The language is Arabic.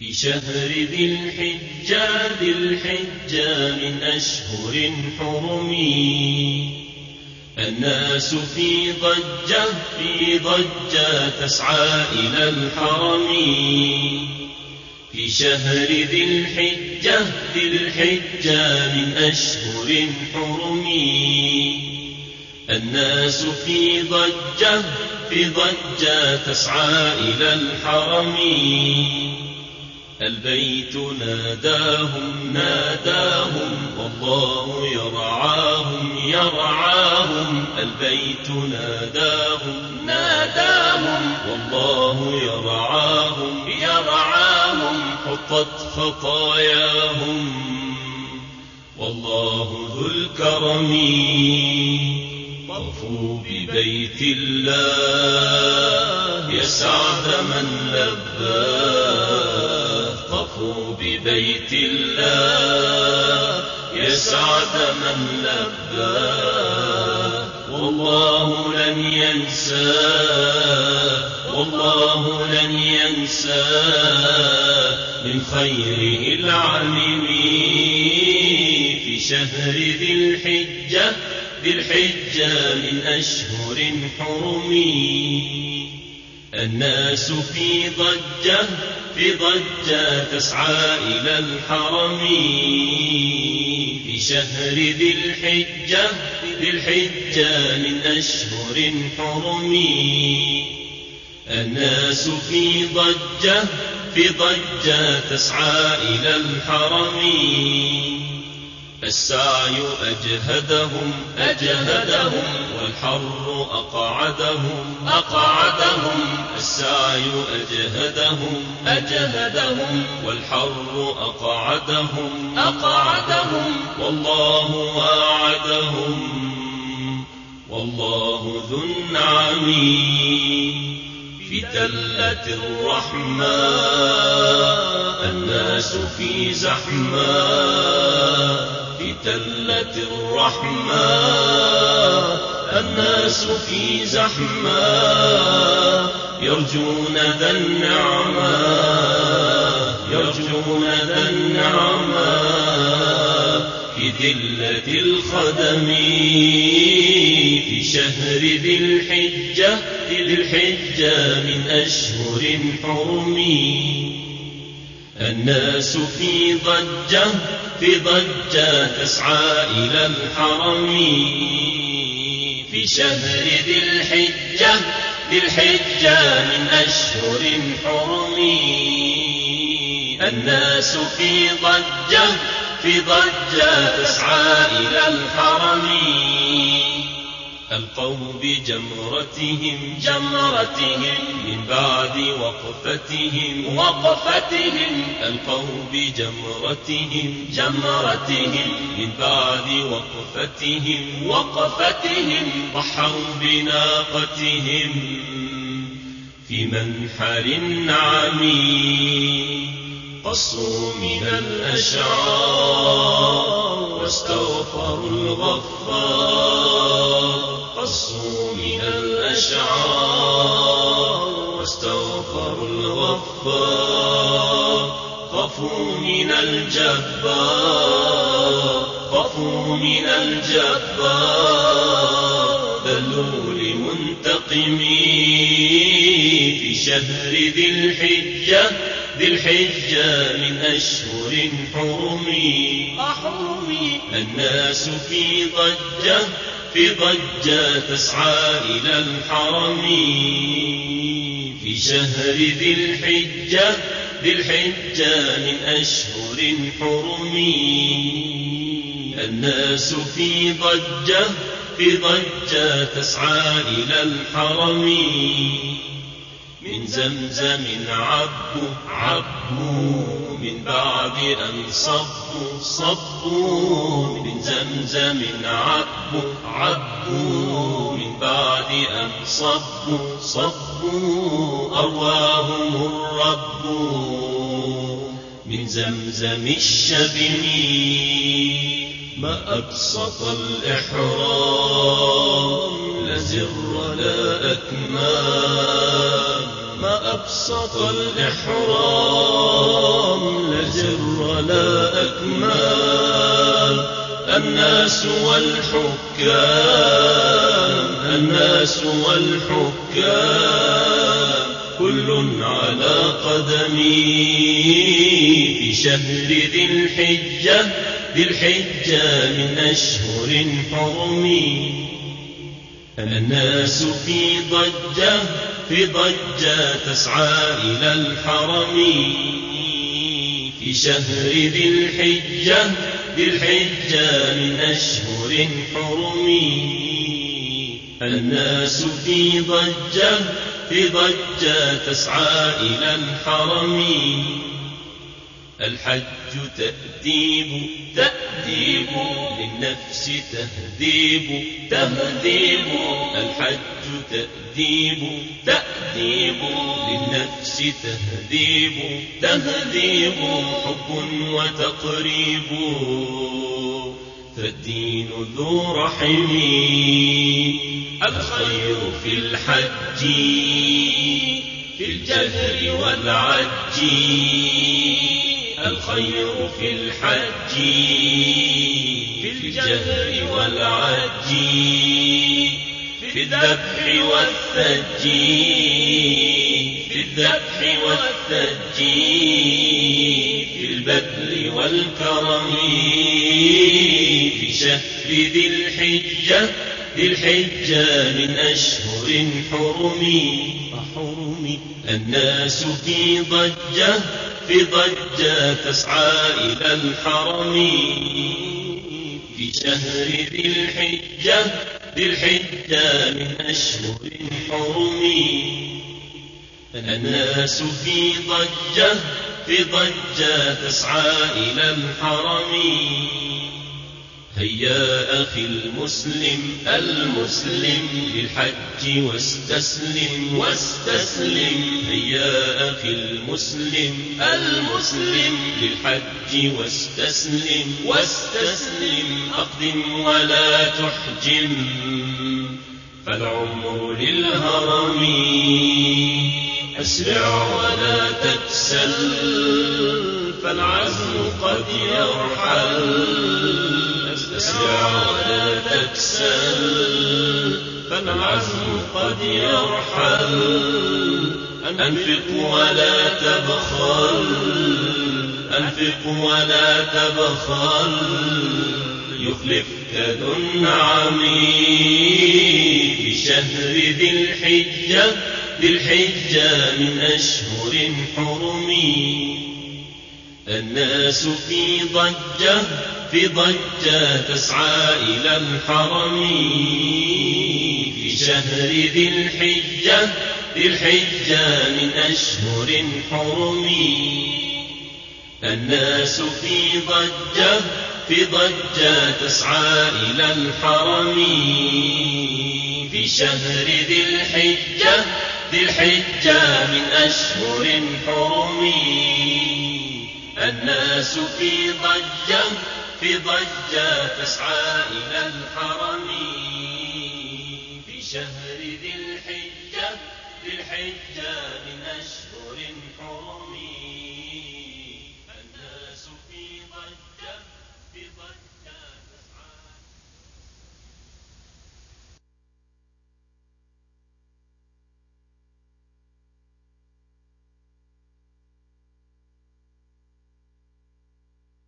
في شهر ذي الحجة من أشهر حرم، الناس في ضجة تسعى إلى الحرم. في شهر ذي الحجة من أشهر حرم، الناس في ضجة تسعى إلى الحرم. البيت ناداهم والله يرعاهم. البيت ناداهم والله يرعاهم. حطت خطاياهم والله ذو الكرم. طفوا ببيت الله يسعد من لباه. طفوا ببيت الله يسعد من لباه. والله لن ينساه من خيره العميم. في شهر ذي الحجة من أشهر حرم، الناس في ضجة تسعى إلى الحرم. في شهر ذي الحجة من أشهر حرم، الناس في ضجة تسعى إلى الحرم. السعي أجهدهم والحر أقعدهم. السعي أجهدهم والحر أقعدهم. والله واعدهم والله ذو النعم. في تلة الرحمة الناس في زحمة. في تلة الرحمة الناس في زحمة. يرجون ذا النعمة في ذلة الخدم. في شهر ذي الحجة من أشهر حرم، الناس في ضجة تسعى إلى الحرم. في شهر ذي الحجة من أشهر حرم، الناس في ضجة تسعى إلى الحرم. ألقوا بجمرتهم من بعد وقفتهم. ألقوا بجمرتهم من بعد وقفتهم. ضحوا بناقتهم في منحر النعم. قصوا من الأشعار واستغفروا الغفار. قصوا من الأشعار واستغفروا الغفار. خافوا من الجبار ذلوا لمنتقم. في شهر ذي الحجة من أشهر حرم، الناس في ضجة تسعى إلى الحرم. في شهر ذي الحجة من أشهر حرم، الناس في ضجة تسعى إلى الحرم. من زمزم عبوا من بعد أن صبوا. من زمزم عبوا من بعد أن صبوا. أرواهم الرب من زمزم الشبم. ما أبسط الإحرام لا زر لا أكمام. ما أبسط الإحرام الناس والحكام كل على قدمي في شهر ذي الحجة من أشهر حرم. الناس في ضجة تسعى إلى الحرم في شهر ذي الحجة من أشهر حرم. الناس في ضجة تسعى إلى الحرم. الحج تأديب للنفس تهذيب. الحج تأديب للنفس تهذيب. حب وتقريب فالدين ذو رحم. الخير في الحج في الجهر والعج. الخير في الحج في الجهر والعج. في الذبح والثج في البذل والكرم. في شهر ذي الحجة من أشهر حرم. الناس في ضجة تسعى إلى الحرم في شهر ذي الحجة من أشهر حرم. الناس في ضجة تسعى إلى الحرم. هيا أخي المسلم للحج واستسلم. هيا أخي المسلم للحج واستسلم. أقدم ولا تحجم فالعمر للهرم. أسرع ولا تكسل فالعزم قد يرحل. أسرع ولا تكسل فالعزم قد يرحل. أنفق ولا تبخل يخلفك ذو النعم. في شهر ذي الحجة من أشهر حرم. الناس في ضجة تسعى إلى الحرم في شهر ذي الحجة من أشهر حرم. الناس في ضجة تسعى إلى الحرم في شهر ذي الحجة من أشهر حرم. الناس في ضجة تسعى إلى الحرم.